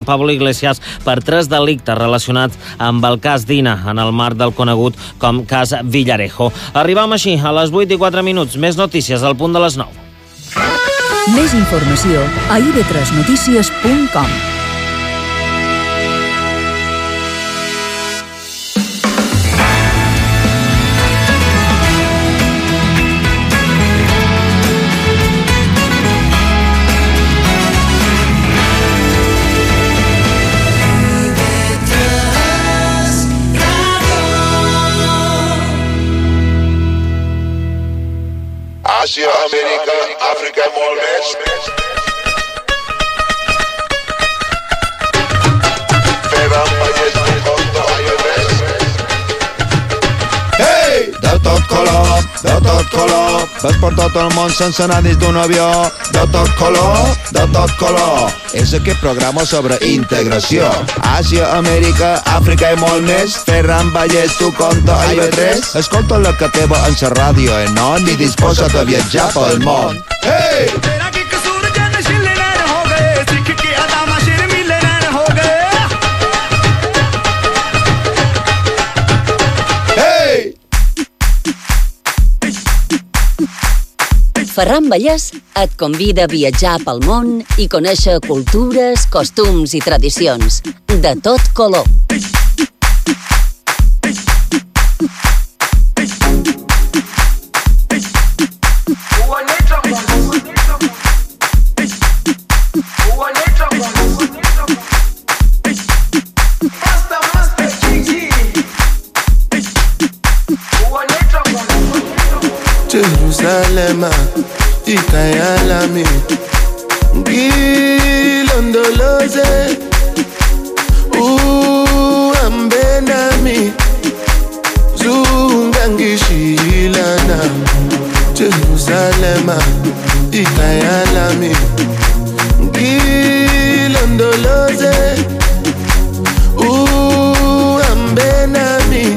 Pablo Iglesias per 3 delictes relacionats amb el cas Dina, en el marc del conegut com cas Villarejo. Arribam així a les 8:04. Més notícies al punt de les 9. Més informació a ib3notícies.com. Àsia, Amèrica, Àfrica i molt més. Fem Vallès, Conto, IB3. Hey! De tot color, ves per tot el món sense anar dins d'un avió. De tot color. És aquest programa sobre integració. Àsia, Amèrica, Àfrica i molt més. Ferran Vallès, tu Conto, IB3. Escolta la que teva en sa ràdio, no? Ni disposa't a viatjar pel món. Hey! Ferran Vallès et convida a viatjar pel món i conèixer cultures, costums i tradicions de tot color. Jerusalem, ikayalami, ngilondoloze, uhambenami, zungangishilana. Jerusalem, ikayalami, ngilondoloze, uhambenami,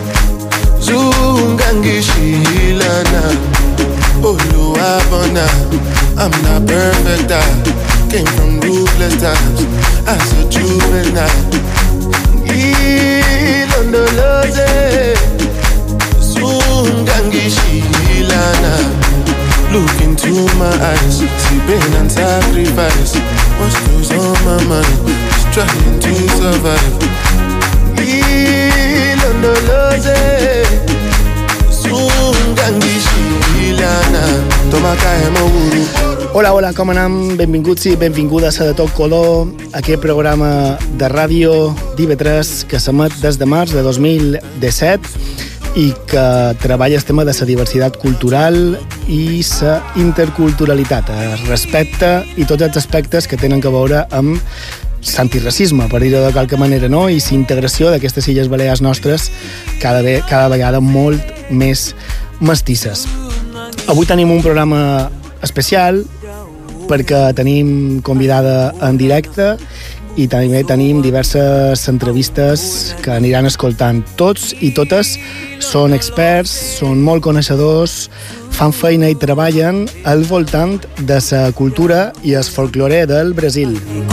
zungangishilana. Oluwabona, I'm not perfect, I came from ruthless times as a juvenile. Ilondoloze, zungangishilana. Look into my eyes, see pain and sacrifice. What's goes on my mind, just trying to survive. Ilondoloze, Hola, com anem? Benvinguts i benvingudes a De Tot Color, aquest programa de ràdio d'IB3 que s'emet des de març de 2017 i que treballa el tema de la diversitat cultural i la interculturalitat, el respecte i tots els aspectes que tenen a veure amb l'antiracisme, per dir-ho de qualque manera, no? I la integració d'aquestes Illes Balears nostres cada vegada molt més mestisses. Avui tenim un programa especial perquè tenim convidada en directe i també tenim diverses entrevistes que aniran escoltant. Tots i totes són experts, són molt coneixedors, fan feina i treballen al voltant de la cultura i el folklore del Brasil.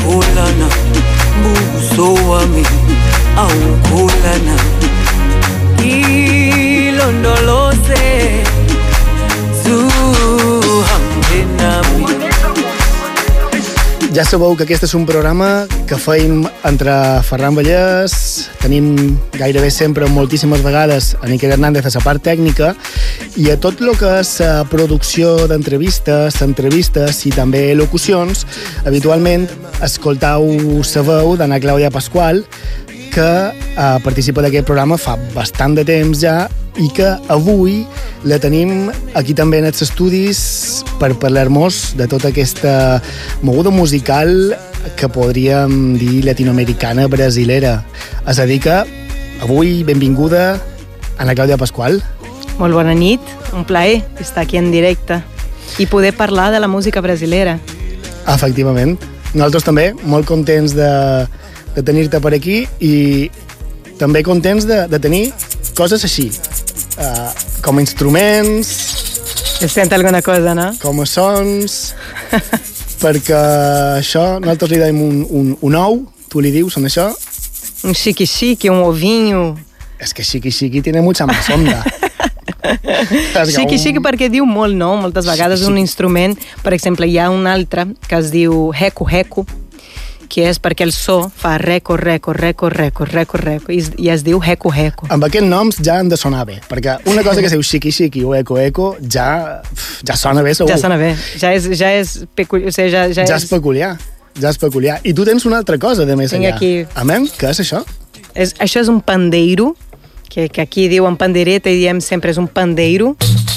Ja sabeu que aquest és un programa que feim entre Ferran Vallès, tenim gairebé sempre, moltíssimes vegades, a Niquel Hernández a la part tècnica, i a tot el que és la producció d'entrevistes, entrevistes i també locucions, habitualment escoltau la veu d'Anna Clàudia Pasqual, que participa d'aquest programa fa bastant de temps ja i que avui la tenim aquí també en els estudis per parlar-nos de tota aquesta moguda musical que podríem dir latinoamericana brasilera. És a dir que avui benvinguda Anna Clàudia Pasqual. Molt bona nit, un plaer estar aquí en directe i poder parlar de la música brasilera. Efectivament. Nosaltres també, molt contents de tenir-te per aquí i també contents de tenir coses així, com a instruments... Es sent alguna cosa, no? Com a sons... perquè això nosaltres li dèiem un ou, tu li dius en això? Un xiqui-xiqui, un ovinho. És que xiqui-xiqui tiene mucha más onda. Xiqui-xiqui perquè diu molt, no? Moltes vegades un instrument, per exemple, hi ha un altre que es diu heco-heco, que és perquè el so fa reco, reco, reco, reco, reco, reco, i es diu heco-heco. Amb aquests noms ja han de sonar bé, perquè una cosa que es diu xiqui-xiqui o eco-eco ja sona bé, segur. Ja sona bé, ja és peculiar. O sigui, ja és peculiar. Ja és peculiar. I tu tens una altra cosa de més allà. Aquí. Amén? Què és això? Això és un pandeiro, que aquí diuen pandereta i diem sempre és un pandeiro.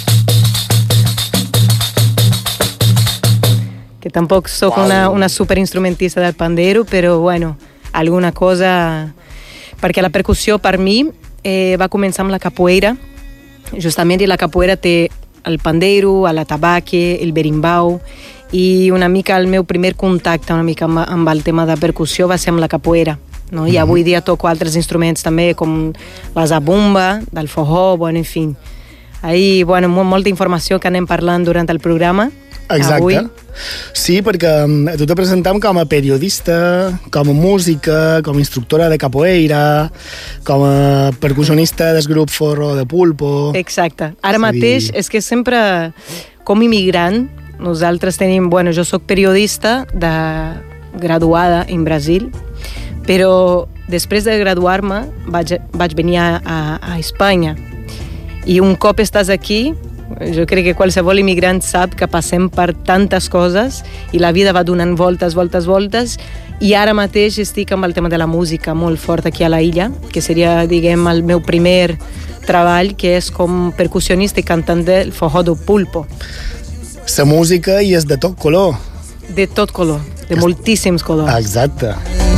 Que tampoc soc una superinstrumentista del pandeiro, però bueno, alguna cosa... Perquè la percussió per mi va començar amb la capoeira, justament, i la capoeira té el pandeiro, el tabaque, el berimbau, i una mica el meu primer contacte una mica amb el tema de percussió va ser amb la capoeira, no? I avui dia toco altres instruments també, com la zabumba, del forró, bueno, en fi. Ahí, bueno, molta informació que anem parlant durant el programa. Exacte. Avui. Sí, perquè tu te presentem com a periodista, com a música, com a instructora de capoeira, com a percussionista del grup Forró de Pulpo... Exacte. Ara mateix és que sempre, com immigrant, nosaltres tenim... Bueno, jo soc periodista graduada en Brasil, però després de graduar-me vaig venir a Espanya. I un cop estàs aquí, jo crec que qualsevol immigrant sap que passem per tantes coses i la vida va donant voltes, voltes, voltes, i ara mateix estic amb el tema de la música molt fort aquí a la illa, que seria, diguem, el meu primer treball, que és com percussionista i cantant del forró do Pulpo. La música i és de tot color. De tot color, de moltíssims colors. Exacte.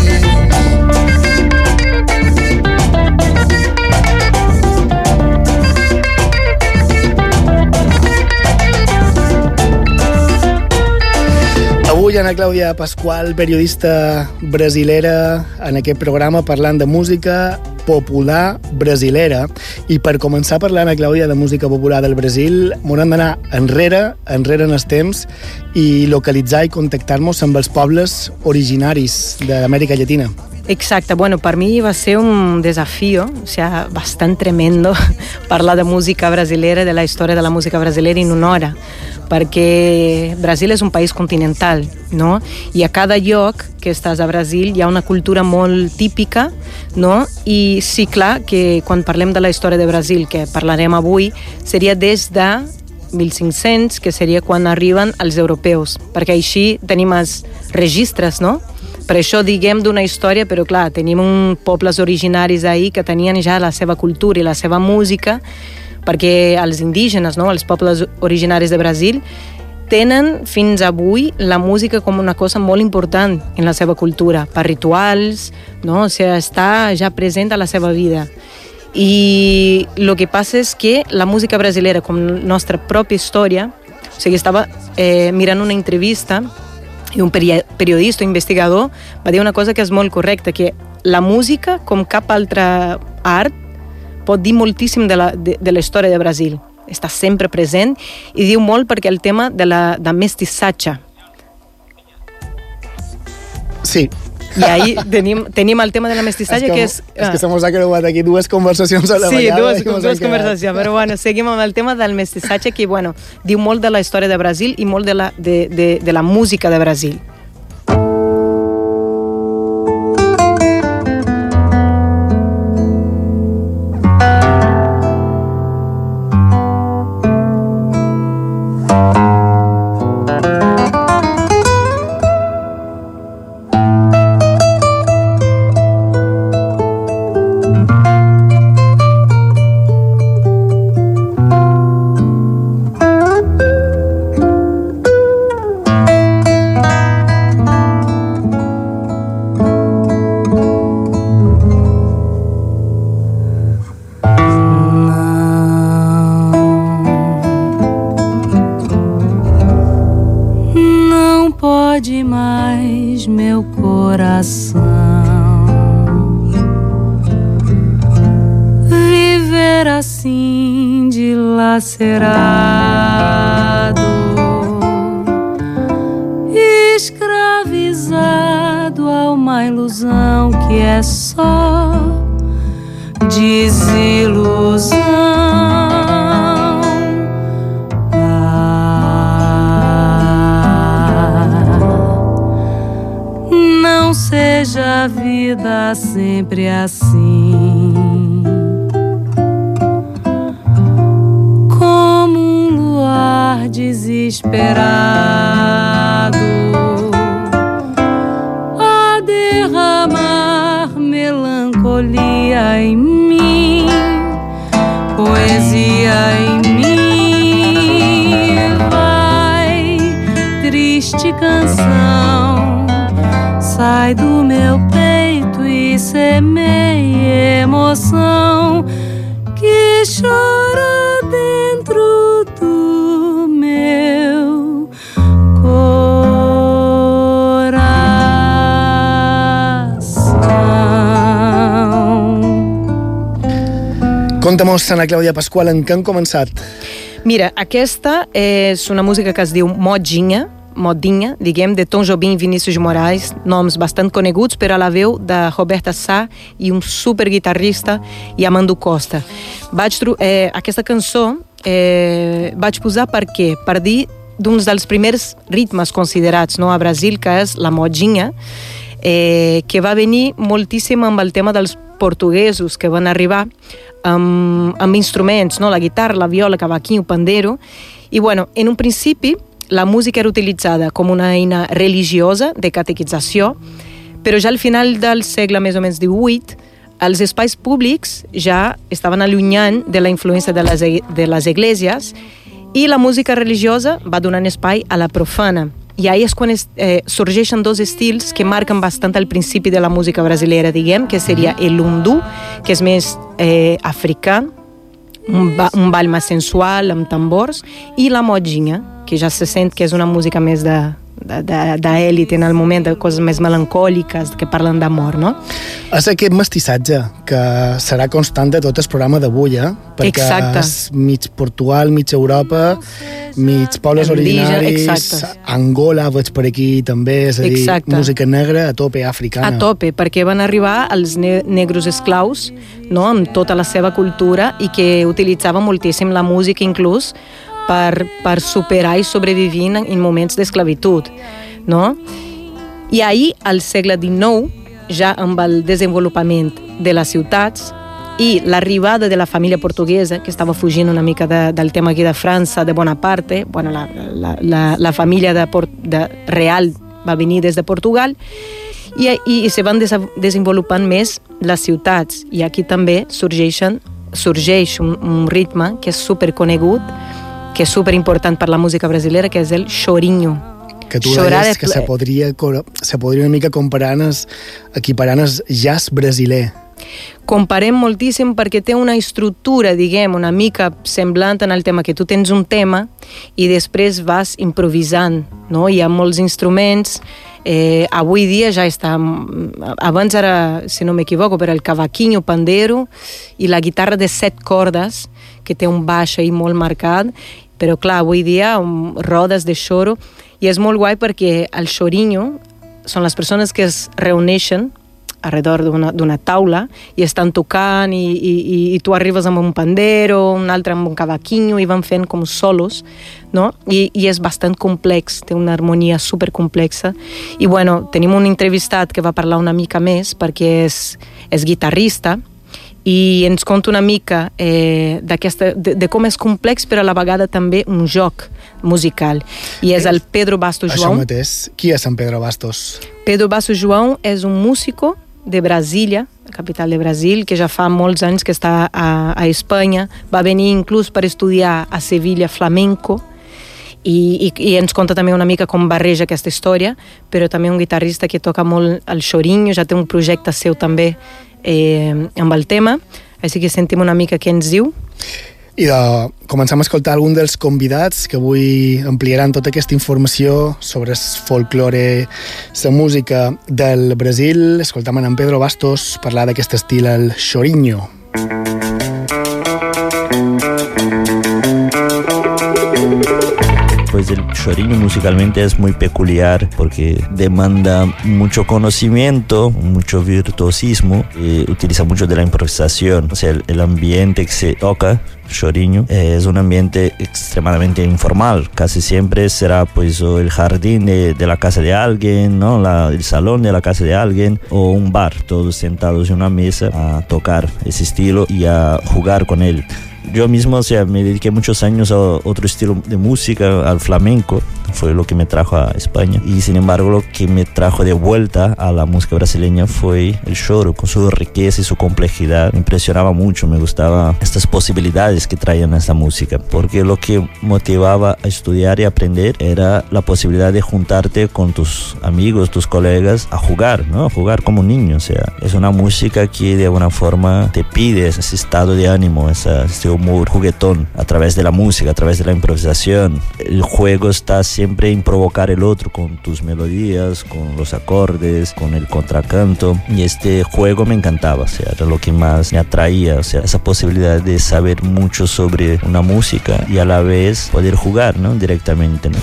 Avui Ana Clàudia Pasqual, periodista brasilera, en aquest programa parlant de música popular brasilera. I per començar a parlar, Ana Clàudia, de música popular del Brasil, m'haurem d'anar enrere en els temps, i localitzar i contactar-nos amb els pobles originaris d'Amèrica Llatina. Exacte, bueno, per mi va ser un desafío, o sea, bastant tremendo parlar de música brasilera, de la història de la música brasilera en una hora, perquè Brasil és un país continental, no? I a cada lloc que estàs a Brasil hi ha una cultura molt típica, no? I sí, clar, que quan parlem de la història de Brasil, que parlarem avui, seria des de 1500, que seria quan arriben els europeus, perquè així tenim els registres, no? Per això diguem d'una història, però clar, tenim uns pobles originaris ahir que tenien ja la seva cultura i la seva música, perquè els indígenes, no? Els pobles originaris de Brasil, tenen fins avui la música com una cosa molt important en la seva cultura, per rituals, no? O sigui, està ja present a la seva vida. I el que passa és que la música brasilera, com nostra pròpia història, o sigui, estava mirant una entrevista i un periodista, un investigador, va dir una cosa que és molt correcta, que la música, com cap altra art, pot dir moltíssim de la història de Brasil. Està sempre present i diu molt perquè el tema de mestissatge. Sí. I ahí tenim el tema de la mestissatge, que és... És que se mos ha creuat aquí dues conversacions a la vegada. Sí, dues conversacions, però bueno, seguim amb el tema del mestissatge, que bueno, diu molt de la història de Brasil i molt de la música de Brasil. Dilacerado, escravo escravizado a uma ilusão que é só desilusão. Não seja a vida sempre assim, como um luar desesperado a derramar melancolia em mim, poesia em mim. Vai, triste canção, sai do meu peito e semeia emoção que chora dentro do meu coração. Conta-mos, Ana Clàudia Pasqual, en què han començat? Mira, aquesta és una música que es diu Modinha, diguem, de Tom Jobim i Vinícius de Moraes, noms bastant coneguts, però a la veu de Roberta Sá i un superguitarrista, Yamandu Costa. Aquesta cançó vaig posar per què? Per dir d'un dels primers ritmes considerats a Brasil, que és la modinha, que va venir moltíssim amb el tema dels portuguesos que van arribar amb instruments, la guitarra, la viola, cavaquinho, pandero, i bueno, en un principi la música era utilitzada com una eina religiosa de catequització, però ja al final del segle més o menys XVIII els espais públics ja estaven allunyant de la influència de les esglésies i la música religiosa va donant espai a la profana. I ahí és quan sorgeixen dos estils que marquen bastant el principi de la música brasilera, diguem, que seria el lundu, que és més africà, un ball més sensual, amb tambors, i la modinha, que ja se sent que és una música més d'èlit en el moment, de coses més melancòliques, que parlen d'amor, no? És aquest mestissatge que serà constant de tot el programa d'avui, perquè exacte. És mig Portugal, mig Europa, mig pobles originaris, exacte. Angola veig per aquí també, és a dir, exacte. Música negra a tope, africana. A tope, perquè van arribar els negros esclaus, no?, amb tota la seva cultura i que utilitzaven moltíssim la música inclús per superar i sobrevivir en moments d'esclavitud, no? I ahir, al segle XIX, ja amb el desenvolupament de les ciutats i l'arribada de la família portuguesa, que estava fugint una mica del tema aquí de França, de Bonaparte, bueno, la família real va venir des de Portugal, i se van desenvolupant més les ciutats, i aquí també sorgeix un ritme que és superconegut, que és superimportant per la música brasilera, que és el chorinho. Que tu deies que se podria una mica equiparant el jazz brasiler. Comparem moltíssim perquè té una estructura, diguem, una mica semblant en el tema, que tu tens un tema i després vas improvisant, no? Hi ha molts instruments, avui dia ja està, abans era, si no m'equivoco, per el cavaquinho, pandero i la guitarra de 7 cordes, que té un baix ahí molt marcat, però clar, avui dia rodes de choro, i és molt guai perquè el chorinho són les persones que es reuneixen alrededor d'una taula i estan tocant i tu arribes amb un pandero, un altre amb un cavaquinho i van fent com solos, no? I és bastant complex, té una harmonia supercomplexa. I bueno, tenim un entrevistat que va parlar una mica més perquè és guitarrista i ens conta una mica de com és complex, però a la vegada també un joc musical. I és el Pedro Bastos João. Això mateix. Qui és en Pedro Bastos? Pedro Bastos João és un músico de Brasília, la capital de Brasil, que ja fa molts anys que està a Espanya. Va venir inclús per estudiar a Sevilla flamenco i ens conta també una mica com barreja aquesta història, però també un guitarrista que toca molt el chorinho, ja té un projecte seu també amb el tema, així que sentim una mica què ens diu. I començam a escoltar algun dels convidats que avui ampliaran tota aquesta informació sobre el folklore, la música del Brasil. Escoltam en Pedro Bastos parlar d'aquest estil, el chorinho. pues el chorinho musicalmente es muy peculiar porque demanda mucho conocimiento, mucho virtuosismo, utiliza mucho de la improvisación. O sea, el ambiente que se toca chorinho es un ambiente extremadamente informal. Casi siempre será pues o el jardín de la casa de alguien, ¿no? El salón de la casa de alguien o un bar, todos sentados en una mesa a tocar ese estilo y a jugar con él. Yo mismo, o sea, me dediqué muchos años a otro estilo de música, al flamenco, fue lo que me trajo a España. Y sin embargo, lo que me trajo de vuelta a la música brasileña fue el choro, con su riqueza y su complejidad. Me impresionaba mucho, me gustaba estas posibilidades que traían a esta música, porque lo que motivaba a estudiar y aprender era la posibilidad de juntarte con tus amigos, tus colegas, a jugar, ¿no? A jugar como un niño. O sea, es una música que de alguna forma te pide ese estado de ánimo, este humor juguetón, a través de la música, a través de la improvisación. El juego está siempre en provocar el otro con tus melodías, con los acordes, con el contracanto, y este juego me encantaba, o sea, era lo que más me atraía, o sea, esa posibilidad de saber mucho sobre una música y a la vez poder jugar, ¿no? Directamente, ¿no?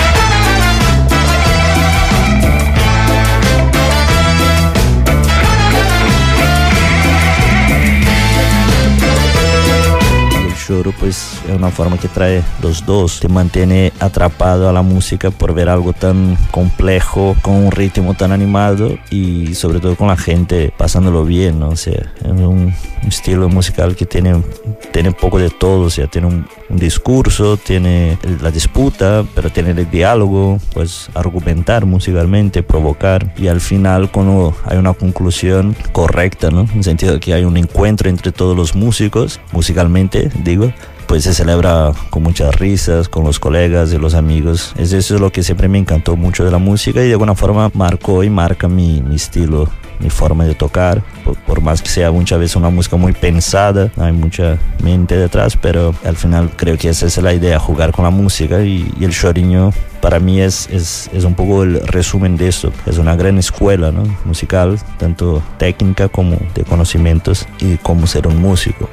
Choro pues es una forma que trae los dos, te mantiene atrapado a la música por ver algo tan complejo, con un ritmo tan animado y sobre todo con la gente pasándolo bien, ¿no? O sea, es un estilo musical que tiene poco de todo, o sea, tiene un discurso, tiene la disputa, pero tiene el diálogo, pues argumentar musicalmente, provocar, y al final cuando hay una conclusión correcta, ¿no? En el sentido de que hay un encuentro entre todos los músicos, musicalmente, digo, pues se celebra con muchas risas, con los colegas y los amigos. Eso es lo que siempre me encantó mucho de la música y de alguna forma marcó y marca mi estilo, mi forma de tocar, por más que sea muchas veces una música muy pensada, hay mucha mente detrás, pero al final creo que esa es la idea, jugar con la música, y el chorinho para mí es un poco el resumen de eso. Es una gran escuela, ¿no? Musical, tanto técnica como de conocimientos y cómo ser un músico.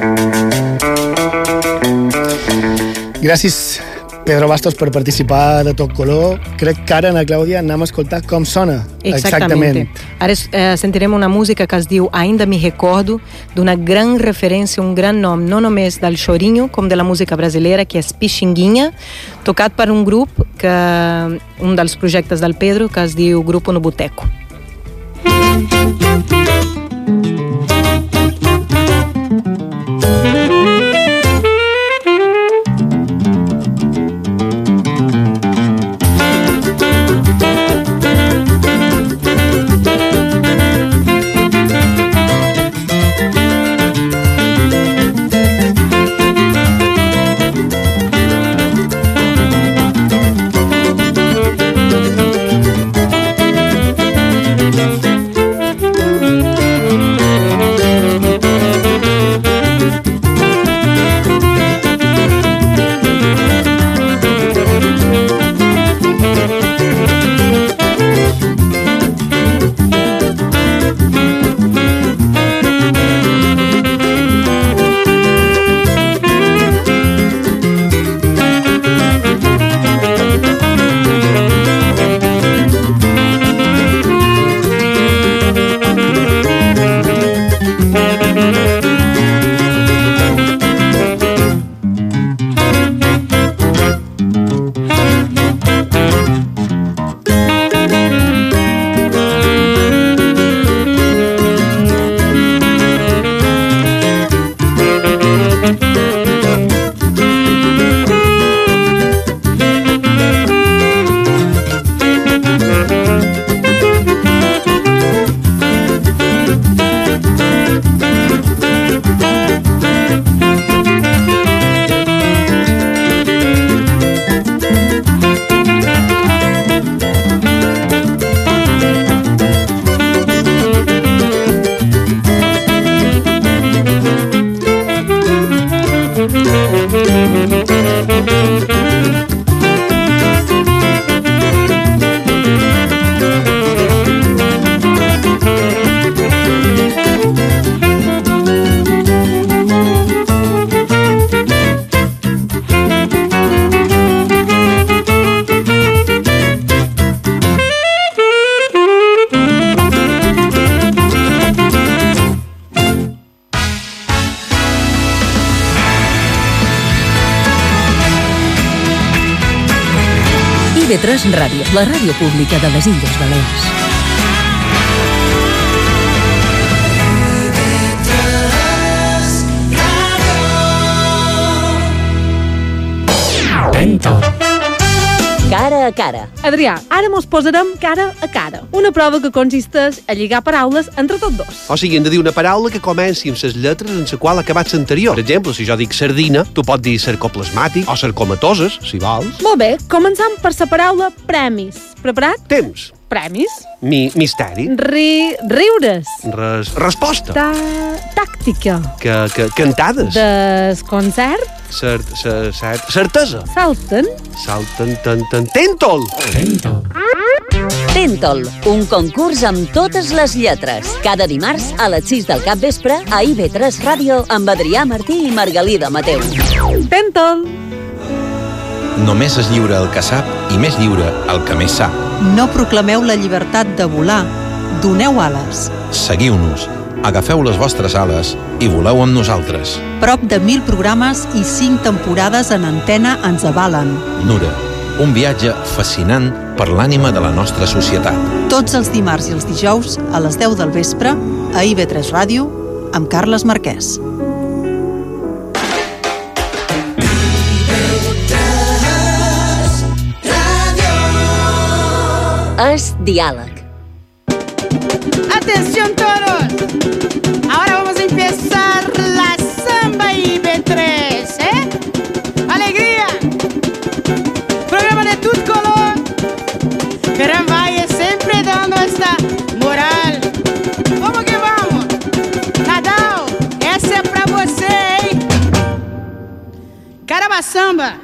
Gràcies, Pedro Bastos, per participar de Tot Color. Crec que ara, Ana Clàudia, anem a escoltar com sona exactament. Ara sentirem una música que es diu Ainda Me Recordo, d'una gran referència, un gran nom, no només del chorinho, com de la música brasileira, que és Pixinguinha, tocat per un grup, un dels projectes del Pedro, que es diu Grupo no Boteco. IB3 Ràdio, la ràdio pública de les Illes Balears. Cara a cara. Adrià, ara mos posarem cara a cara. Una prova que consisteix a lligar paraules entre tots dos. O sigui, hem de dir una paraula que comenci amb les lletres en la qual ha acabat l'anterior. Per exemple, si jo dic sardina, tu pots dir sarcoplasmàtic o sarcomatoses, si vols. Molt bé, començam per la paraula premis. Preparat? Temps. Premis. Misteri. Riures. Resposta. Tàctica. Cantades. Desconcert. Certesa. Salten. Tèntol. Tèntol, un concurs amb totes les lletres. Cada dimarts a les 6 del capvespre a IB3 Ràdio amb Adrià Martí i Margalida Mateu. Tèntol. Només és lliure el que sap i més lliure el que més sap. No proclameu la llibertat de volar. Doneu ales. Seguiu-nos, agafeu les vostres ales i voleu amb nosaltres. Prop de 1.000 programes i 5 temporades en antena ens avalen. Nura, un viatge fascinant per l'ànima de la nostra societat. Tots els dimarts i els dijous a les 10 del vespre a IB3 Ràdio amb Carles Marquès. És diàleg. ¡Atención todos! Ahora vamos a empezar la samba IB3, ¿eh? ¡Alegría! Programa de todo color. Gran Valle siempre dando esta moral. ¿Cómo que vamos? Nadal, essa é pra você, hein? Caramba samba!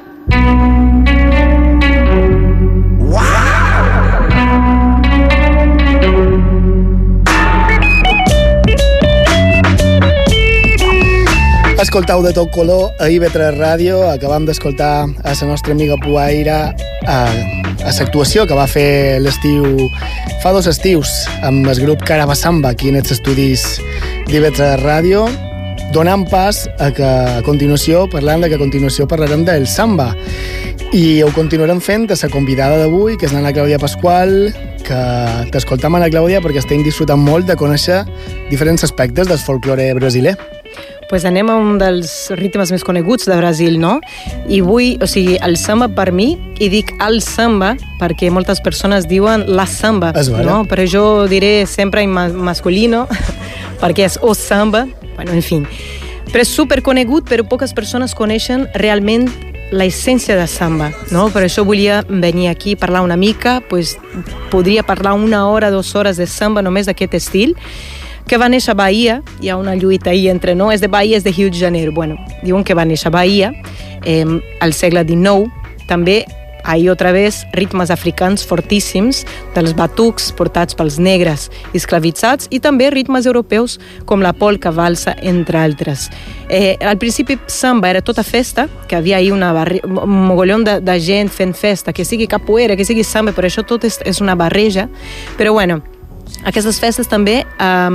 Escoltau de tot color a IB3 Ràdio. Acabam d'escoltar a la nostra amiga Puaira a l'actuació que va fer l'estiu, fa 2 estius, amb el grup Carabasamba aquí en els estudis d'IB3 Ràdio, donant pas a que a continuació parlarem del samba. I ho continuarem fent a la convidada d'avui, que és l'Anna Clàudia Pasqual, que t'escoltam, Anna Clàudia, perquè estem disfrutant molt de conèixer diferents aspectes del folklore brasiler. Pues anem a un dels ritmes més coneguts de Brasil, no? I vull, el samba per mi, i dic el samba perquè moltes persones diuen la samba, no? Però jo diré sempre en masculino perquè és o samba, bueno, en fi. Però és superconegut, però poques persones coneixen realment la essència de samba, no? Per això volia venir aquí a parlar una mica, pues podria parlar 1 hora, 2 hores de samba només d'aquest estil, que va néixer a Bahia, hi ha una lluita ahí entre, no? És de Bahia, és de Rio de Janeiro. Bueno, diuen que va néixer a Bahia al segle XIX. També, ahí otra vez, ritmes africans fortíssims, dels batucs portats pels negres esclavitzats i també ritmes europeus com la polca, valsa, entre altres. Al principi, samba era tota festa, que havia ahí un mogollon de gent fent festa, que sigui capoeira, que sigui samba, però això tot és una barreja. Però bueno, aquestes festes també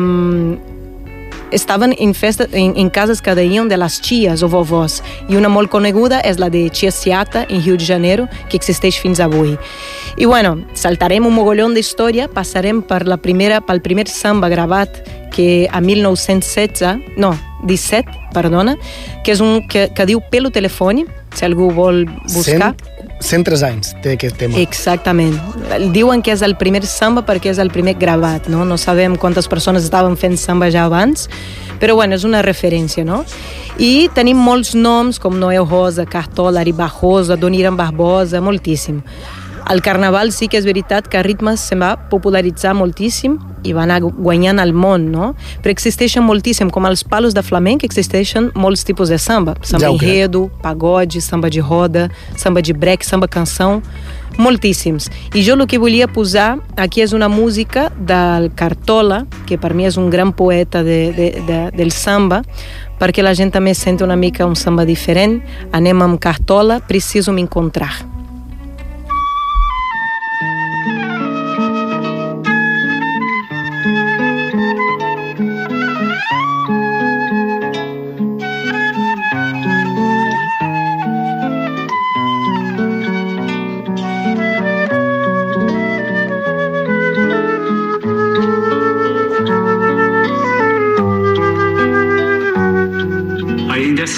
estaven en cases que deien de les ties o vovós, i una molt coneguda és la de Tia Ciata, en Rio de Janeiro, que existeix fins avui. I bueno, saltarem un mogollon d'història, passarem pel primer samba gravat que a 17, que és un que diu Pelo Telefone, si algú vol buscar. 103 anys té aquest tema. Exactament. Diuen que és el primer samba perquè és el primer gravat, no? No sabem quantes persones estaven fent samba ja abans, però bueno, és una referència, no? I tenim molts noms com Noel Rosa, Cartola, Ari Barroso, Adoniran Barbosa, moltíssim. Al Carnaval sí que és veritat que ritmes se va popularitzar moltíssim i va anar guanyant el món, no? Però existeixen moltíssim, com els palos de flamenc, existeixen molts tipus de samba. Samba enredo, pagode, samba de roda, samba de break, samba canção, moltíssims. I jo el que volia posar aquí és una música del Cartola, que per mi és un gran poeta del samba, perquè la gent també senti una mica un samba diferent. Anem amb Cartola, Preciso Me Encontrar.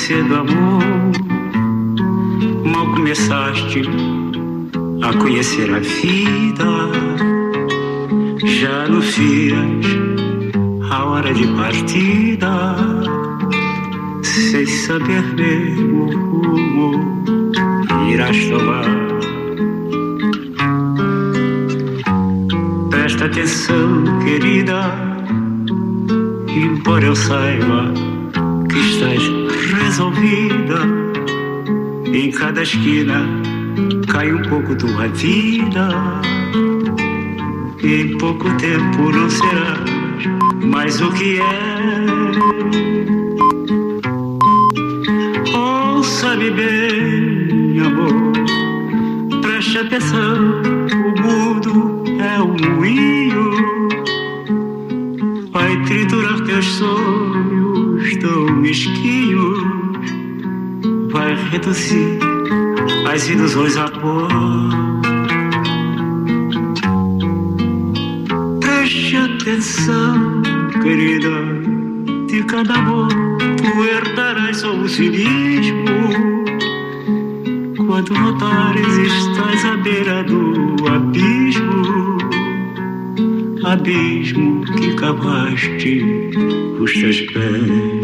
cedo, amor, mal começaste a conhecer a vida, já anuncias a hora de partida, sem saber mesmo o rumo irás tomar. Presta atenção, querida, embora eu saiba que estás resolvida, em cada esquina cai um pouco tua vida. Em pouco tempo não serás mais o que é. Ouça-me bem, amor, preste atenção, o mundo é um moinho, vai triturar teus sonhos tão mesquinhos, vai reduzir as ilusões a pó. Preste atenção, querida, de cada amor tu herdarás só o cinismo. Quando notares estás à beira do abismo, abismo que cavaste os teus pés.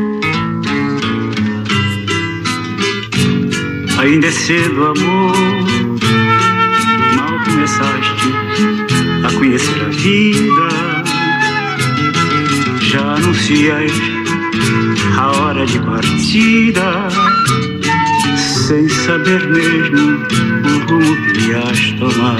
Ainda é cedo, amor, mal começaste a conhecer a vida, já anuncias a hora de partida, sem saber mesmo o rumo que ias tomar.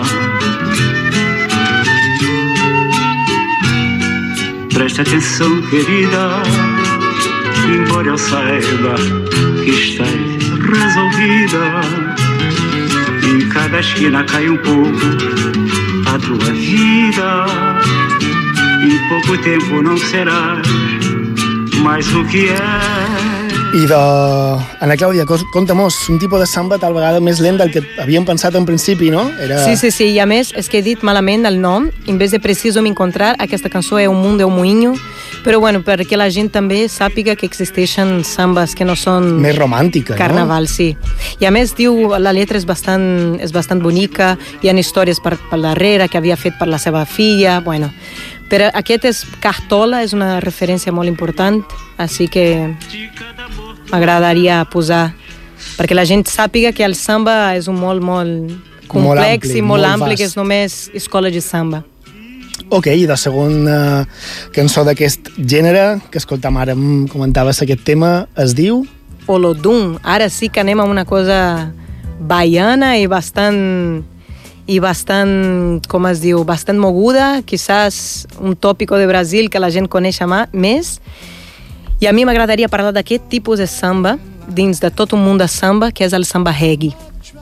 Preste atenção, querida, embora eu saiba que estás resolvida, em cada esquina cai um pouco a tua vida, em pouco tempo não serás mais o que é. I de... Ana Clàudia, conta-mos, un tipus de samba tal vegada més lent del que havíem pensat en principi, no? Era... Sí, i a més és que he dit malament el nom, en vez de Preciso Me Encontrar, aquesta cançó é Un Mundo é un Moinho, però bueno, perquè la gent també sàpiga que existeixen sambes que no són... Més romàntica, carnaval, no? Sí. I a més diu, la lletra és bastant bonica, hi ha històries per darrere que havia fet per la seva filla, bueno... Però aquest és Cartola, és una referència molt important, així que m'agradaria posar, perquè la gent sàpiga que el samba és un molt complex i molt ampli, que és només escola de samba. Ok, i la segona cançó d'aquest gènere, que escoltam ara, comentaves aquest tema, es diu... Olodum. Ara sí que anem a una cosa baiana i bastant, com es diu, bastant moguda, quizás un tòpico de Brasil que la gent coneix més. I a mi m'agradaria parlar d'aquest tipus de samba, dins de tot un munt de samba, que és el samba reggae.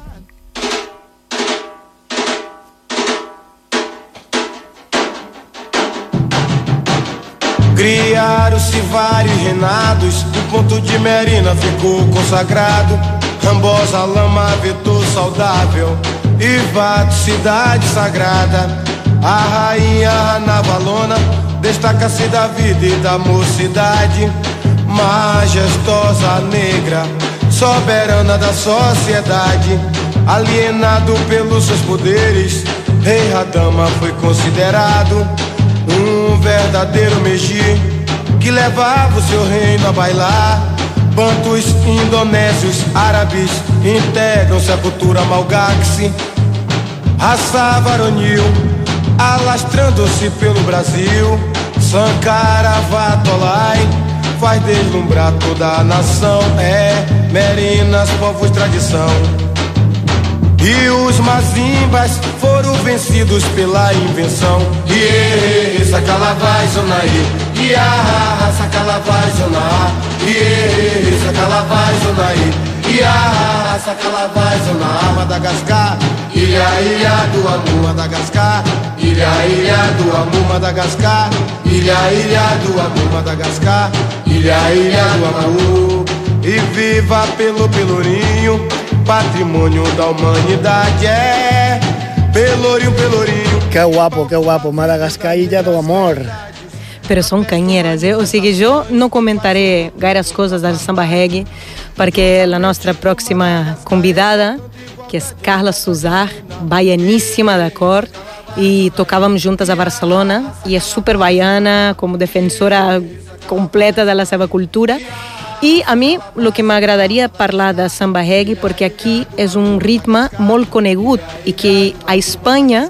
Criaram-se vários reinados, o ponto de Merina ficou consagrado. Rambosa, Lama, Vetor, Saudável, Ivato, cidade sagrada. A rainha Navalona destaca-se da vida e da mocidade. Majestosa, negra, soberana da sociedade. Alienado pelos seus poderes, Rei Radama foi considerado um verdadeiro Meji, que levava o seu reino a bailar. Bantus, indonésios, árabes integram-se à cultura malgaxe. Raça varonil, alastrando-se pelo Brasil. Sankara Vatolai faz deslumbrar toda a nação. É Merinas, povos tradição. E os mazimbas foram vencidos pela invenção. Iê, Sacalavai, Zonaí. Iá, Sacalavai, Zonaí. Iê, Sacalavai, Zonaí. Iá, Sacalavai, Zonaí. Madagascar. Ilha, ilha do amor, Madagascar. Ilha, ilha do amor, Madagascar. Ilha, ilha do amor, Madagascar. Ilha, ilha do amor. E viva pelo Pelourinho, patrimônio da humanidade. É Pelourinho, Pelourinho. Que guapo, Madagascar, Illa do Amor. pero são canheiras. Ou seja, eu não comentarei várias coisas da samba reggae, porque a nossa próxima convidada, que é Carla Suzar, baianíssima da cor, e tocávamos juntas a Barcelona, e é super baiana, como defensora completa da sua cultura. E a mim, o que m'agradaria parlar da samba reggae, porque aqui é ritmo molt conegut e que a Espanha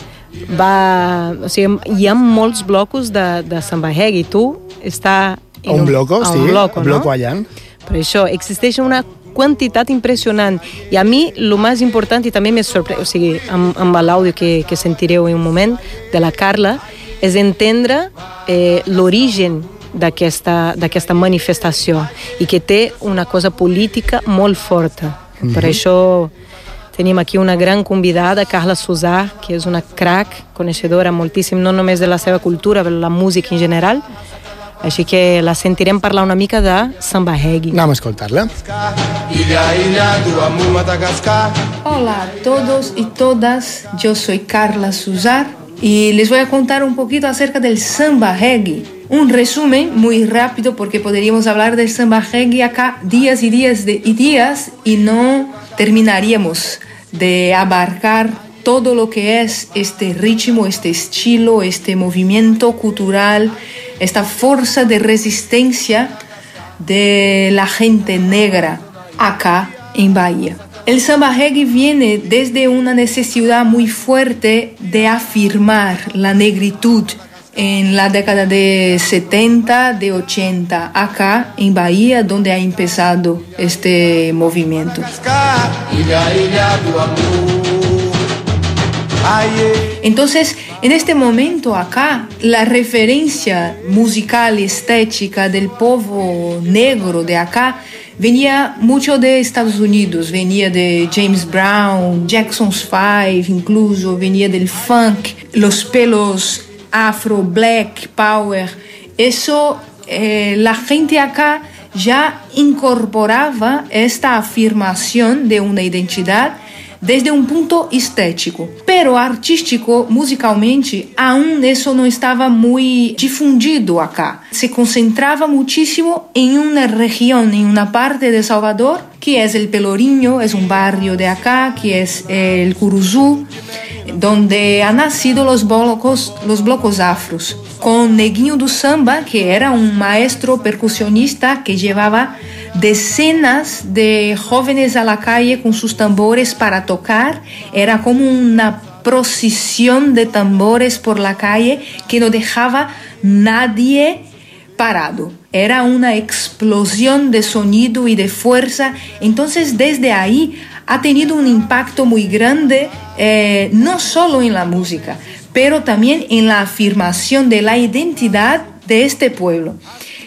o sigui, hi ha molts blocos de samba reggae. Tu està en un bloco, sí, bloco, un bloco no? allà. Per això existeix una quantitat impressionant. I a mi, el més important, i també me sorprèn, o sigui, amb l'àudio que sentireu en un moment de la Carla, és entendre l'origen d'aquesta manifestació i que té una cosa política molt forta. Per això tenim aquí una gran convidada, Carla Suzar, que és una crack, coneixedora moltíssim, no només de la seva cultura, però la música en general. Així que la sentirem parlar una mica de samba reggae. Anem a escoltar-la. Hola a todos y todas, yo soy Carla Suzar y les voy a contar un poquito acerca del samba reggae. Un resumen muy rápido porque podríamos hablar del samba reggae acá días y días y días y no terminaríamos de abarcar todo lo que es este ritmo, este estilo, este movimiento cultural, esta fuerza de resistencia de la gente negra acá en Bahía. El samba reggae viene desde una necesidad muy fuerte de afirmar la negritud en la década de 70, de 80, acá en Bahía, donde ha empezado este movimiento. Entonces, en este momento acá, la referencia musical y estética del pueblo negro de acá venía mucho de Estados Unidos, venía de James Brown, Jackson's Five, incluso venía del funk, los pelos afro, black power. Eso, la gente acá ya incorporaba esta afirmación de una identidad desde un punto estético, pero artístico, musicalmente, aún eso no estaba muy difundido acá. Se concentraba muchísimo en una región, en una parte de Salvador, que es el Pelourinho, es un barrio de acá, que es el Curuzú, donde han nacido los blocos afros, con Neguinho do Samba, que era un maestro percusionista que llevaba decenas de jóvenes a la calle con sus tambores para tocar. Era como una procesión de tambores por la calle que no dejaba nadie parado. Era una explosión de sonido y de fuerza. Entonces, desde ahí ha tenido un impacto muy grande, no solo en la música, pero también en la afirmación de la identidad de este pueblo.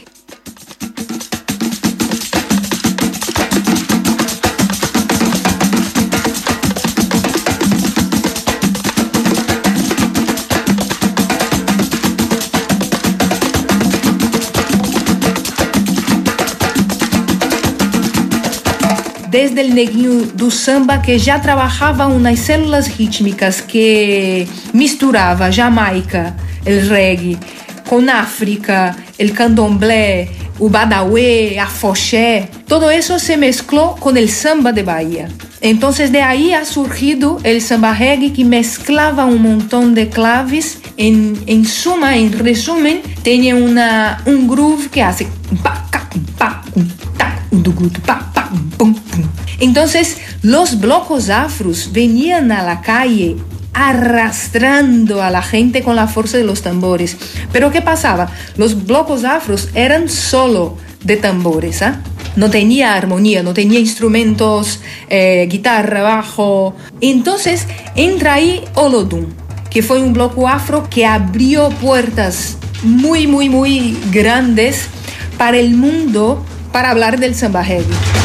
Desde el Neguinho do Samba, que já trabajaba unas células rítmicas que misturava Jamaica, el reggae, con África, el candomblé, o badawé, afoxé. Todo eso se mezcló con el samba de Bahía. Entonces de ahí ha surgido el samba reggae, que mezclaba un montón de claves. En suma, en resumen, tiene un groove que hace Entonces los blocos afros venían a la calle arrastrando a la gente con la fuerza de los tambores. Pero ¿qué pasaba? Los blocos afros eran solo de tambores, ¿eh? No tenía armonía, no tenía instrumentos, guitarra, bajo. Entonces entra ahí Olodum, que fue un bloco afro que abrió puertas muy, muy, muy grandes para el mundo para hablar del samba reggae.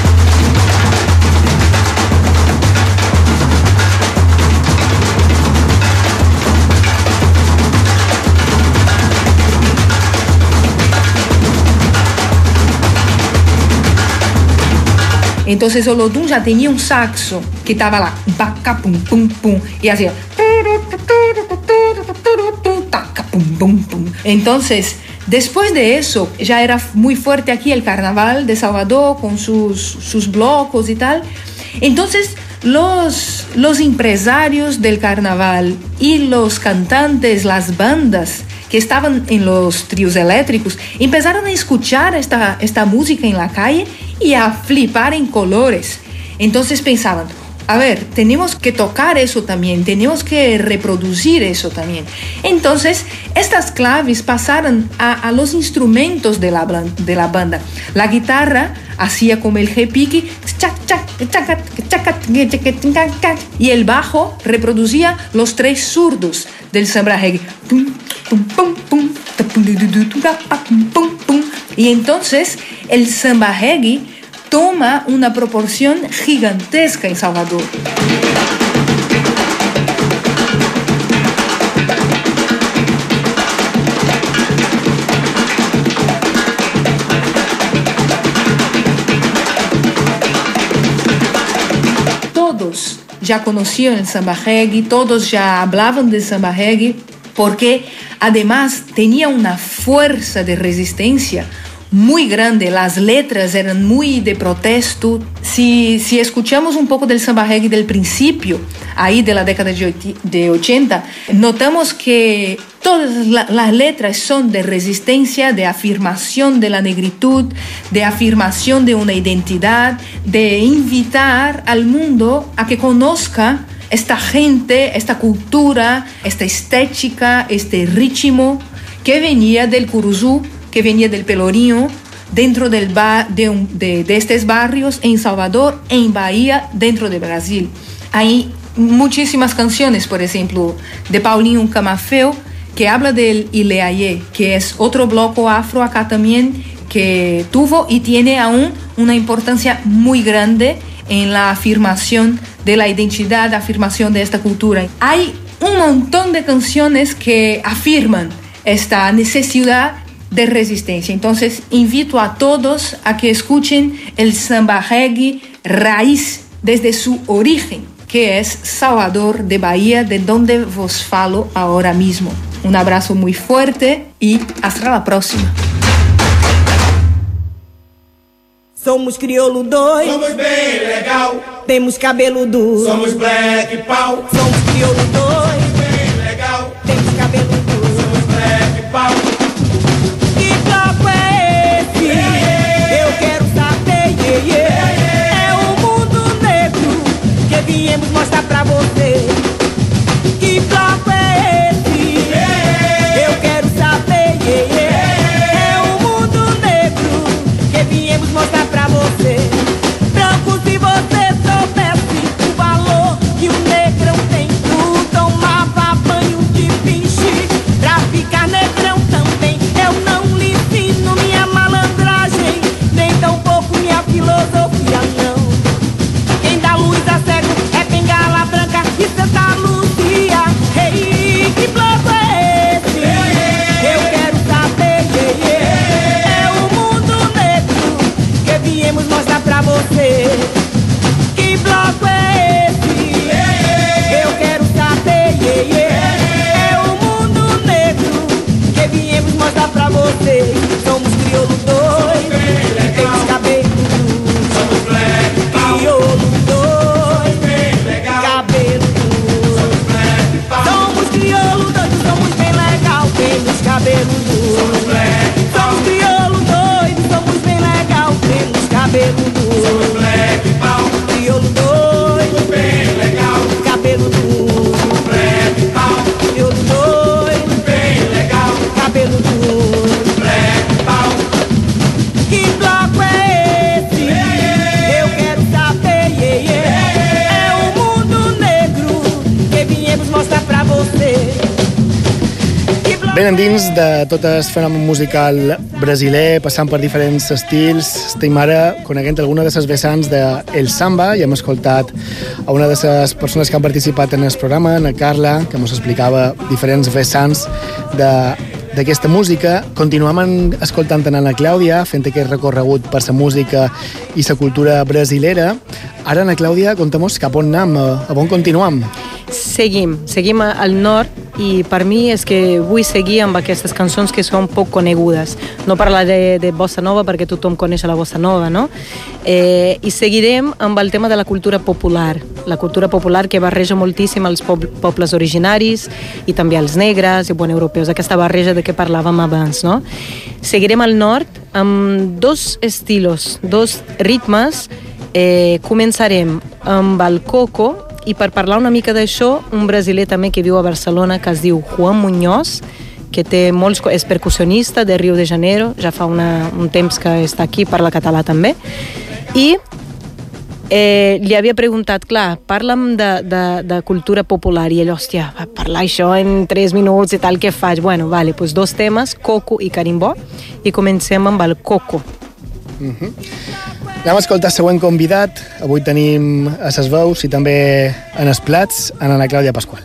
Entonces Olodum ya tenía un saxo que estaba lá, pum, pum, pum, y hacía. Entonces Después de eso, ya era muy fuerte aquí el carnaval de Salvador con sus blocos y tal. Entonces, los empresarios del carnaval y los cantantes, las bandas que estaban en los tríos eléctricos, empezaron a escuchar esta música en la calle y a flipar en colores. Entonces pensaban, a ver, tenemos que tocar eso también, tenemos que reproducir eso también. Entonces, estas claves pasaron a los instrumentos de la banda. La guitarra hacía como el repique, y el bajo reproducía los tres zurdos del samba reggae. Y entonces el samba reggae toma una proporción gigantesca en Salvador. Todos ya conocían el samba reggae, todos ya hablaban del samba reggae, porque además tenía una fuerza de resistencia muy grande, las letras eran muy de protesto. Si escuchamos un poco del samba reggae del principio, ahí de la década de 80, notamos que todas las letras son de resistencia, de afirmación de la negritud, de afirmación de una identidad, de invitar al mundo a que conozca esta gente, esta cultura, esta estética, este ritmo que venía del curuzú, que venía del Pelourinho, dentro de estos barrios en Salvador, en Bahía, dentro de Brasil. Hay muchísimas canciones, por ejemplo, de Paulinho Camafeu, que habla del Ileayé, que es otro bloco afro acá también, que tuvo y tiene aún una importancia muy grande en la afirmación de la identidad, afirmación de esta cultura. Hay un montón de canciones que afirman esta necesidad de resistencia. Entonces, invito a todos a que escuchen el samba reggae raíz desde su origen, que es Salvador de Bahía, de donde vos falo ahora mismo. Un abrazo muy fuerte y hasta la próxima. Somos crioulo dois. Somos bem legal. Temos cabelo duro. Somos black pau. Somos crioulo dois. Bem legal. Temos cabelo duro. Somos black pau. Que bloco é esse? Eu quero saber. É o mundo negro que viemos mostrar pra você. Que bloco é esse? Eu quero saber. É o mundo negro que viemos mostrar pra você. Branco, se você soubesse o valor que o negrão tem, tu tomava banho de pinche pra ficar negrão também. Eu não lhe ensino minha malandragem, nem tampouco minha filosofia, não. Quem dá luz a cego é bengala branca e Santa Luzia. Ei, que bloco é esse? Eu quero saber. É o mundo negro que viemos mostrar pra você. Que bloco é esse? Eu quero saber. É o mundo negro que viemos mostrar pra você. Somos crioulo dois, temos cabelo duro. Somos black pau. Crioulo dois, cabelo duro. Somos black pau. Somos crioulo dois, somos bem legal, temos cabelo duro. Somos black pau. Somos crioulo dois, somos bem legal, temos cabelo duro. Somos black pau. Crioulo dois, Bem legal. cabelo duro. Black pau. Crioulo dois, Bem legal. cabelo duro. Black pau. Que bloco é esse? Eu quero saber. É o mundo negro que viemos mostrar pra você. Ben endins de tot el fenomen musical brasiler, passant per diferents estils. Estem ara coneguent alguna de les vessants del samba i hem escoltat a una de les persones que han participat en el programa, na Carla, que ens explicava diferents vessants d'aquesta música. Continuem escoltant Ana Clàudia, fent aquest recorregut per la música i la cultura brasilera. Ara, Ana Clàudia, contem-nos cap on anem, a on continuem. Seguim al nord, i per mi és que vull seguir amb aquestes cançons que són poc conegudes. No parlaré de bossa nova perquè tothom coneix la bossa nova, no? I seguirem amb el tema de la cultura popular que barreja moltíssim els pobles originaris i també els negres i europeus, aquesta barreja de què parlàvem abans, no? Seguirem al nord amb dos estilos, dos ritmes. Començarem amb el coco, i per parlar una mica d'això, un brasiler també que viu a Barcelona que es diu Juan Muñoz, que és percussionista de Rio de Janeiro, ja fa un temps que està aquí, parla català també, i li havia preguntat, clar, parla'm de cultura popular, i ell, hòstia, va parlar això en 3 minuts i tal, què faig? Bueno, vale, doncs 2 temes, coco i carimbó, i comencem amb el coco. Anem a escoltar el següent convidat. Avui tenim a ses veus i també en els plats en Ana Clàudia Pasqual.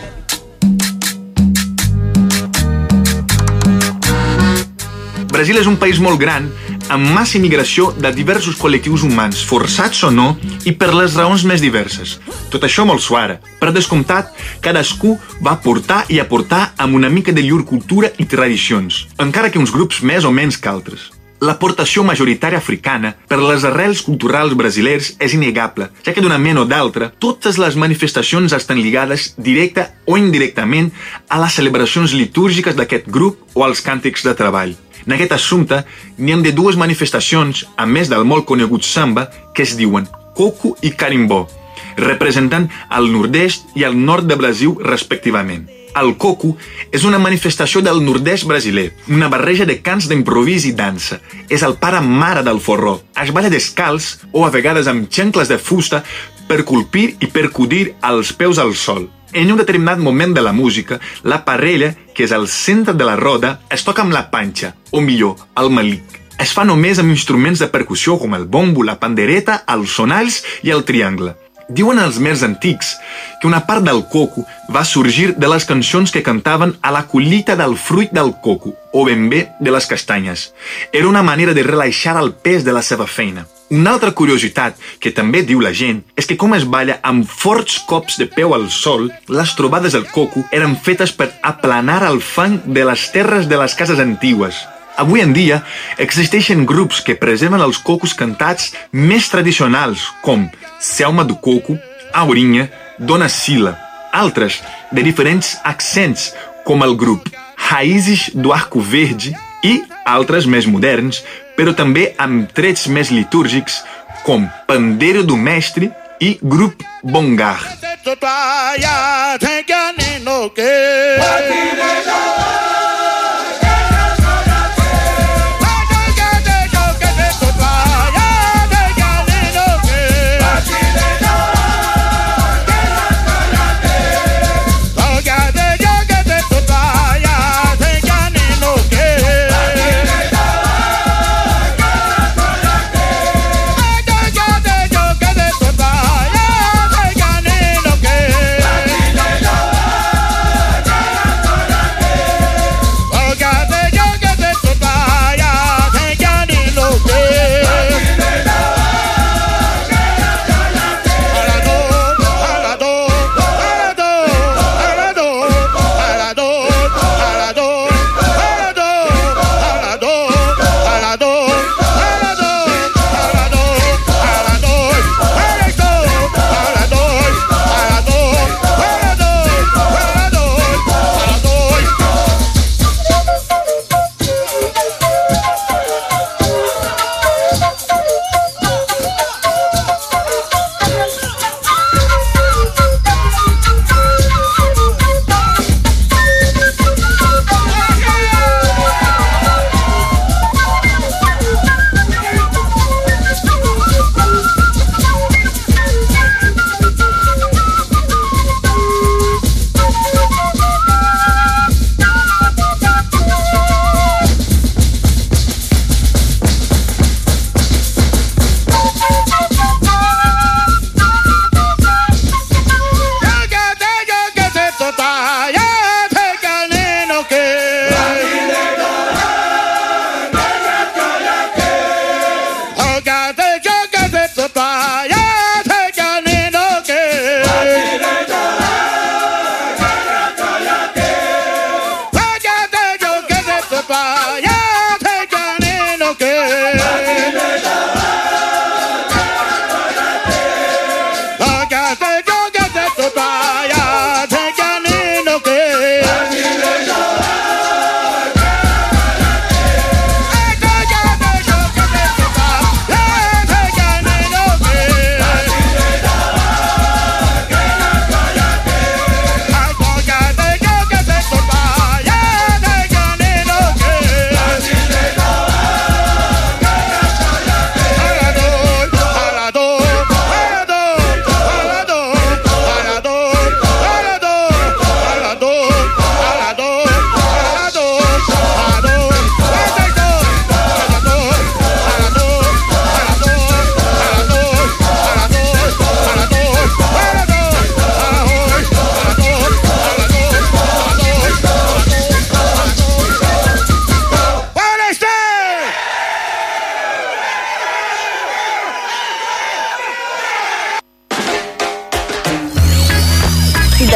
Brasil és un país molt gran, amb massa immigració de diversos col·lectius humans, forçats o no, i per les raons més diverses. Tot això molt suara. Per descomptat, cadascú va aportar i aportar amb una mica de llur cultura i tradicions, encara que uns grups més o menys que altres. L'aportació majoritària africana per les arrels culturals brasilers és innegable, ja que d'una manera o d'altra, totes les manifestacions estan lligades directa o indirectament a les celebracions litúrgiques d'aquest grup o als càntics de treball. En aquest assumpte, n'hi ha de 2 manifestacions, a més del molt conegut samba, que es diuen coco i carimbó, representant el nord-est i el nord de Brasil respectivament. El coco és una manifestació del nord-est brasiler, una barreja de cants d'improvís i dansa. És el pare-mare del forró. Es balla descalç o a vegades amb xancles de fusta per colpir i percudir els peus al sol. En un determinat moment de la música, la parella, que és al centre de la roda, es toca amb la panxa, o millor, el malic. Es fa només amb instruments de percussió com el bombo, la pandereta, els sonalls i el triangle. Diuen els més antics que una part del coco va sorgir de les cançons que cantaven a la collita del fruit del coco, o ben bé de les castanyes. Era una manera de relaxar el pes de la seva feina. Una altra curiositat que també diu la gent és que com es balla amb forts cops de peu al sol, les trobades del coco eren fetes per aplanar el fang de les terres de les cases antigues. Avui en dia existeixen grups que preserven els cocos cantats més tradicionals, com Selma do Coco, Aurinha, Dona Sila. Altres, de diferents accents, com el grup Raízes do Arco Verde, i altres més moderns, però també amb trets més litúrgics, com Pandeiro do Mestre i grup Bongar.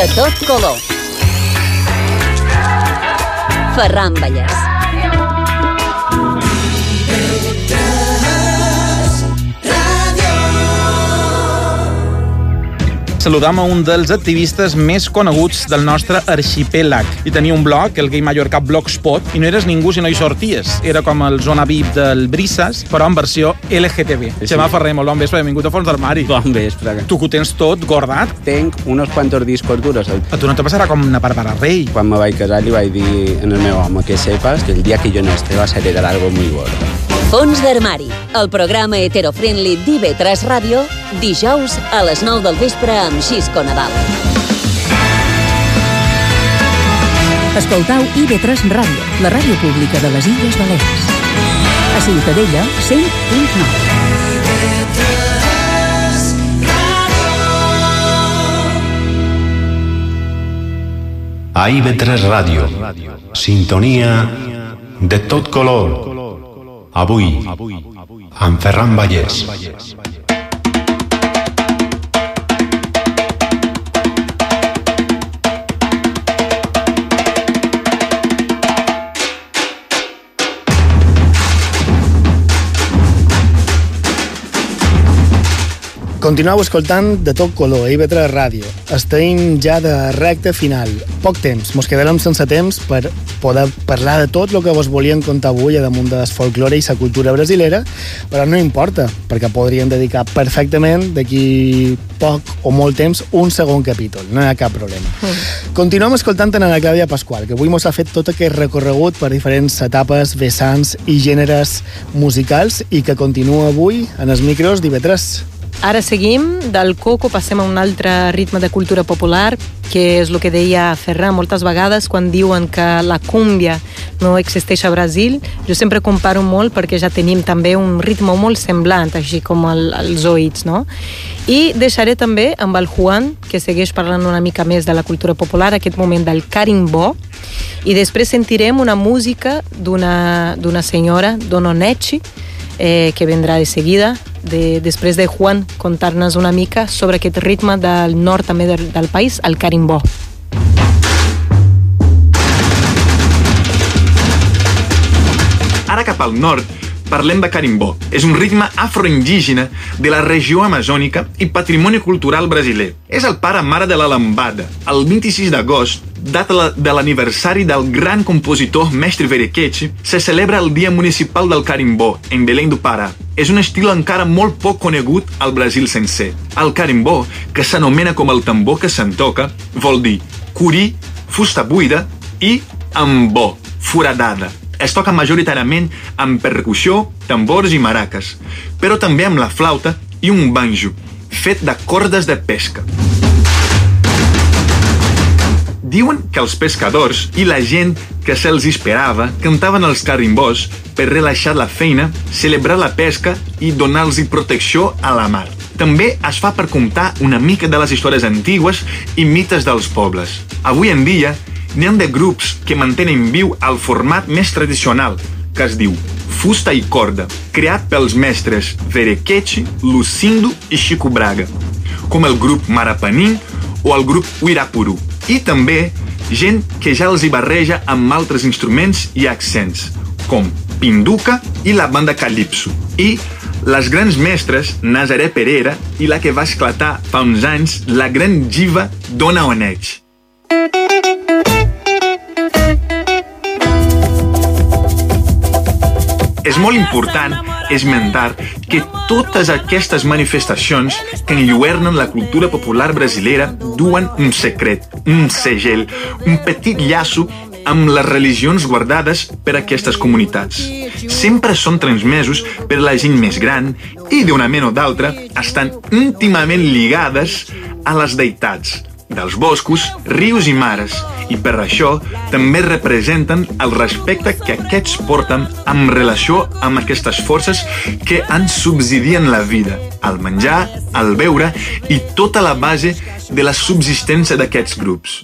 De tot color. Ferran Vallès. Saludam a un dels activistes més coneguts del nostre arxipèlag. I tenia un blog, el Gay Mallorca Blogspot, i no eres ningú si no hi sorties. Era com el Zona VIP del Brisas, però en versió LGTB. Sí. Xema Ferrer, molt bon vespre, benvingut a Fons d'Armari. Bon vespre. Tu que ho tens tot gordat? Tenc unos cuantos discos duros. A tu no te passarà com una Bàrbara Rey? Quan me vaig casar li vaig dir al meu home que sepas que el dia que jo no esté vas a heredar algo muy gordo. Fons d'Armari, el programa heterofriendly d'IV3 Ràdio, dijous a les 9 del vespre amb Xisco Nadal. Escoltau IB3 Ràdio, la ràdio pública de les Illes Balears. A Ciutadella, 100.9. A IB3 Ràdio, sintonia de tot color. Avui, amb Ferran Vallès. Continueu escoltant De tot color, a IB3 Ràdio. Estem ja de recta final. Poc temps, mos quedarem sense temps per poder parlar de tot el que vos volíem contar avui damunt del folklore i la cultura brasilera, però no importa, perquè podríem dedicar perfectament d'aquí poc o molt temps un segon capítol, no hi ha cap problema. Continuem escoltant en la Clàudia Pasqual, que avui mos ha fet tot aquest recorregut per diferents etapes, vessants i gèneres musicals i que continua avui en els micros d'IB3. Ara seguim, del coco passem a un altre ritme de cultura popular, que és el que deia Ferran moltes vegades quan diuen que la cúmbia no existeix a Brasil. Jo sempre comparo molt perquè ja tenim també un ritme molt semblant, així com els oïts, no? I deixaré també amb el Juan, que segueix parlant una mica més de la cultura popular, aquest moment del carimbó, i després sentirem una música d'una senyora, Dona Nechi, que vendrà de seguida, després de Juan contar-nos una mica sobre aquest ritme del nord també del país, el carimbó. Ara cap al nord parlem de carimbó. És un ritme afroindígena de la regió amazònica i patrimoni cultural brasiler. És el pare-mare de la lambada. El 26 d'agost, data de l'aniversari del gran compositor Mestre Verequechi, se celebra el Dia Municipal del Carimbó, en Belém do Pará. És un estil encara molt poc conegut al Brasil sencer. El carimbó, que s'anomena com el tambor que se'n toca, vol dir curí, fusta buida i ambó, foradada. Es toca majoritàriament amb percussió, tambors i maraques, però també amb la flauta i un banjo, fet de cordes de pesca. Diuen que els pescadors i la gent que se'ls esperava cantaven els carimbós per relaxar la feina, celebrar la pesca i donar-los protecció a la mar. També es fa per contar una mica de les històries antigues i mites dels pobles. Avui en dia, n'hi ha de grups que mantenen viu el format més tradicional, que es diu Fusta i Corda, creat pels mestres Verequechi, Lucindo i Chico Braga, com el grup Marapanim o el grup Uirapuru. I també gent que ja els hi barreja amb altres instruments i accents, com Pinduca i la banda Calypso. I les grans mestres Nazaré Pereira i la que va esclatar fa uns anys, la gran diva Dona Onete. És molt important esmentar que totes aquestes manifestacions que enlluernen la cultura popular brasilera duen un secret, un segell, un petit llaço amb les religions guardades per aquestes comunitats. Sempre són transmesos per la gent més gran i, d'una mena o d'altra, estan íntimament lligades a les deïtats dels boscos, rius i mares, i per això també representen el respecte que aquests porten en relació amb aquestes forces que ens subsidien la vida, el menjar, el beure i tota la base de la subsistència d'aquests grups.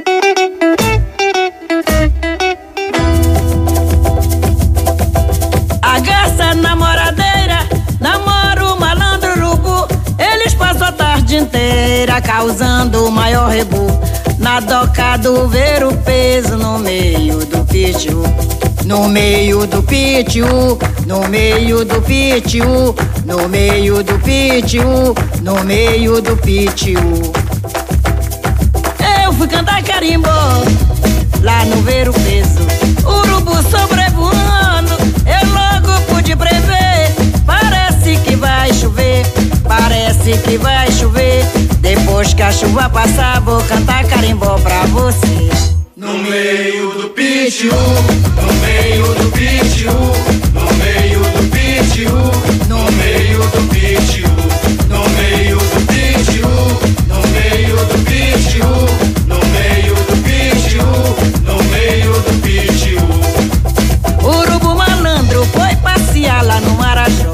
A garça namoradeira namora o malandro urubu. Eles passam a tarde inteira causando o maior rebu. Na doca do ver o peso no meio do pitiu. No meio do pitiu, no meio do pitiu, no meio do pitiu, no meio do pitiu. Eu fui cantar carimbó lá no ver o peso. Urubu sobrevoando, eu logo pude prever. Parece que vai chover, parece que vai chover. Depois que a chuva passar, vou cantar carimbó pra você. No meio do pitiu, no meio do pitiu, no meio do pitiu, no meio do pitiu, no meio do pitiu, no meio do pitiu, no meio do pitiu, no meio do pitiu. Urubu malandro foi passear lá no Marajó.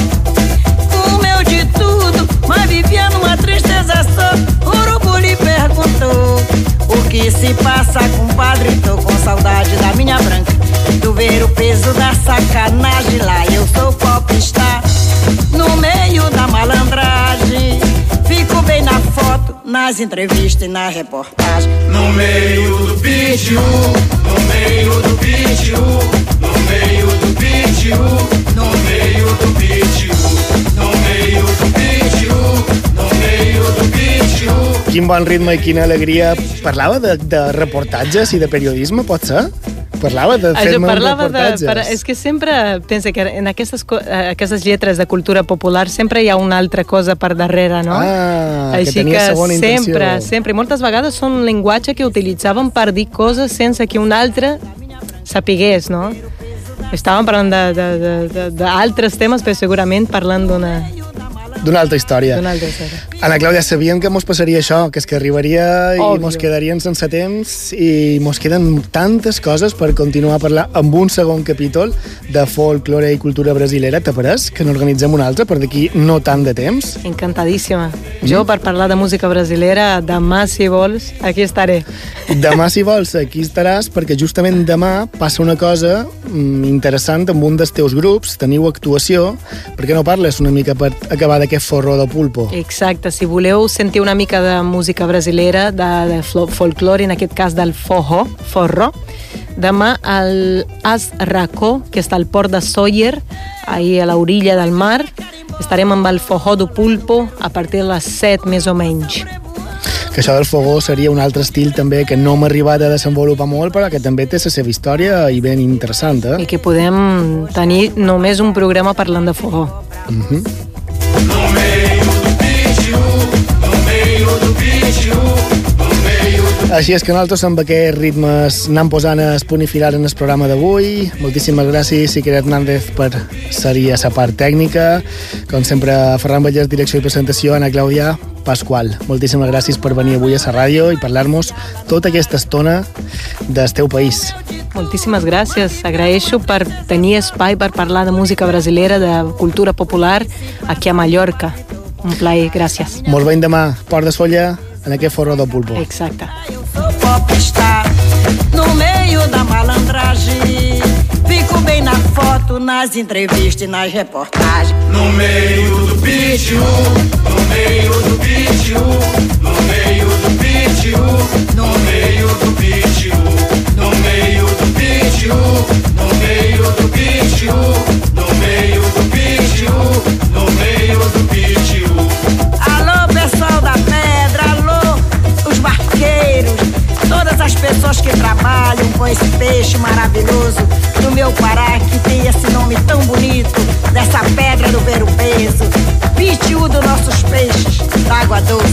Comeu de tudo, mas vivia numa tristeza só. Urubu lhe perguntou: o que se passa, compadre? Tô com saudade da minha branca. Tu ver o peso da sacanagem lá. Eu sou popstar no meio da malandragem. Fico bem na foto, nas entrevistas e na reportagem. No meio do pitiu, no meio do pitiu, no meio do pitiu, no meio do pitiu, no meio do pitiu, no meio do pitiu. Quin bon ritme i quina alegria. Parlava de reportatges i de periodisme, pot ser? Parlava de fer-me reportatges. És que sempre penso que en aquestes lletres de cultura popular sempre hi ha una altra cosa per darrere, no? Que tenia segona intenció. Sempre. Moltes vegades són un llenguatge que utilitzàvem per dir coses sense que un altre sapigués, no? Estàvem parlant d'altres temes, però segurament parlant d'una altra història. Ana Clàudia, sabíem que mos passaria això, que és que arribaria i mos quedarien sense temps i mos queden tantes coses per continuar a parlar amb un segon capítol de folklore i cultura brasilera. T'ha pareix que n'organitzem un altre per d'aquí no tant de temps? Encantadíssima. Jo, per parlar de música brasilera, demà, si vols, aquí estaré. Demà, si vols, aquí estaràs, perquè justament demà passa una cosa interessant amb un dels teus grups. Teniu actuació. Per què no parles una mica per acabar d'aquest forró de pulpo? Exacte. Si voleu sentir una mica de música brasilera, de folklore, en aquest cas del forró, demà al As Racó, que està al port de Sóller, ahí a l'orilla del mar, estarem amb el forró do pulpo a partir de les 7 més o menys. Que això del fogó seria un altre estil també que no m'ha arribat a desenvolupar molt, però que també té la seva història i ben interessant, I que podem tenir només un programa parlant de fogó. No meio do pitiu, no meio do pitiu, no meio do... Així és que nosaltres amb aquests ritmes anem posant el punt i final en el programa d'avui. Moltíssimes gràcies, Iker Hernández, per ser-hi a la part tècnica. Com sempre, Ferran Vallès, direcció i presentació, Ana Clàudia Pasqual. Moltíssimes gràcies per venir avui a la ràdio i parlar-nos tota aquesta estona del teu país. Moltíssimes gràcies. Agraeixo per tenir espai per parlar de música brasilera, de cultura popular, aquí a Mallorca. Un plaer, gràcies. Molt ben demà, Port de Sóller, en aquest forró do pulpo. Exacte. Eu sou popstar no meio da malandragem. Fico bem na foto, nas entrevistas e nas reportagens. No meio do pitiu, no meio do pitiu, no meio do pitiu, no meio do pitiu, no meio do pitiu, no meio do pitiu, no meio do pitiu, no meio do pitiu. Alô, pessoal da pedra, alô, os barqueiros, todas as pessoas que trabalham com esse peixe maravilhoso do meu Pará, que tem esse nome tão bonito, dessa pedra do ver o peso, pitiu dos nossos peixes, da água doce.